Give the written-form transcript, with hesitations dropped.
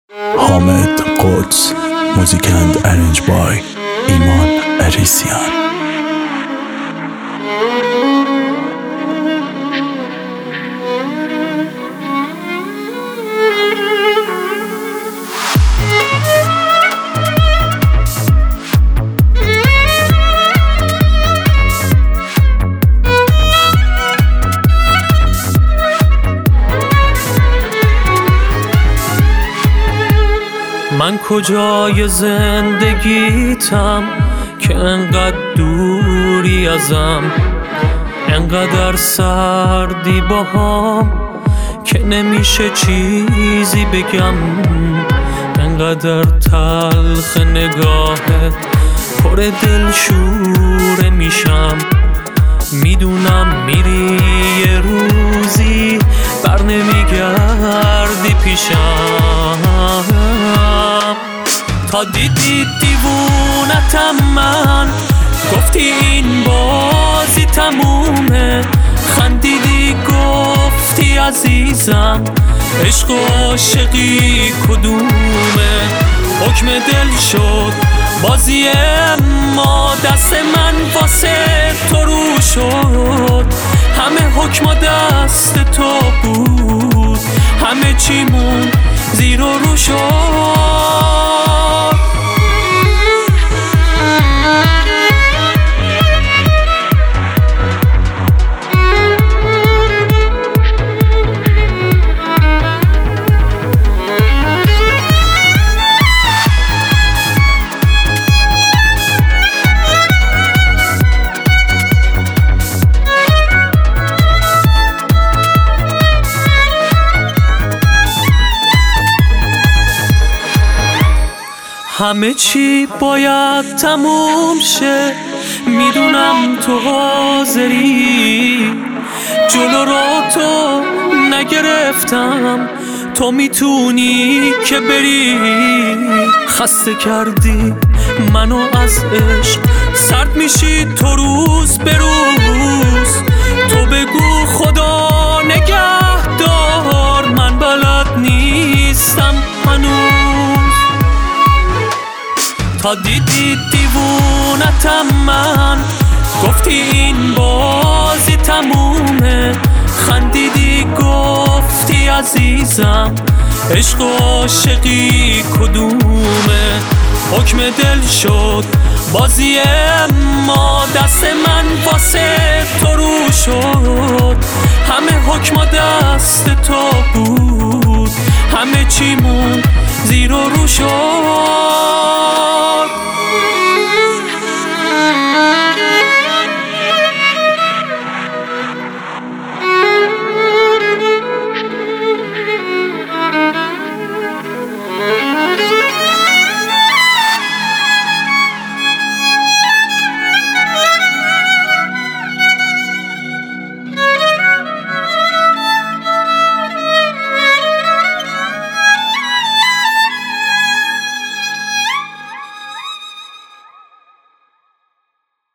حامد قدس. Music and arranged by ایمان اریسیان. من کجای زندگیتم که انقدر دوری ازم، انقدر سردی باهام که نمیشه چیزی بگم، انقدر تلخ نگاهت پر دل شوره میشم، میدونم میری یه روزی بر نمیگردی پیشم. تا دیدی دیوونتم من، گفتی این بازی تمومه، خندیدی گفتی عزیزم عشق و عاشقی کدومه. حکم دل شد بازی ما، دست من واسه تو رو شد، همه حکم دست تو بود، همه چیمون زیر و رو شد. همه چی باید تموم شه، میدونم تو حاضری، جلو را تو نگرفتم، تو میتونی که بری. خسته کردی منو از عشق، سرد میشی تو روز به روز، تو بگو خدا نگهدار، من بلد نیستم هنوز. تا دیدی دیوونتم من، گفتی این بازی تمومه، خندیدی گفتی عزیزم عشق و عاشقی کدومه. حکم دل شد بازی ما، دست من واسه تو رو شد، همه حکم دست تو بود، همه چیمون زیر و رو شد.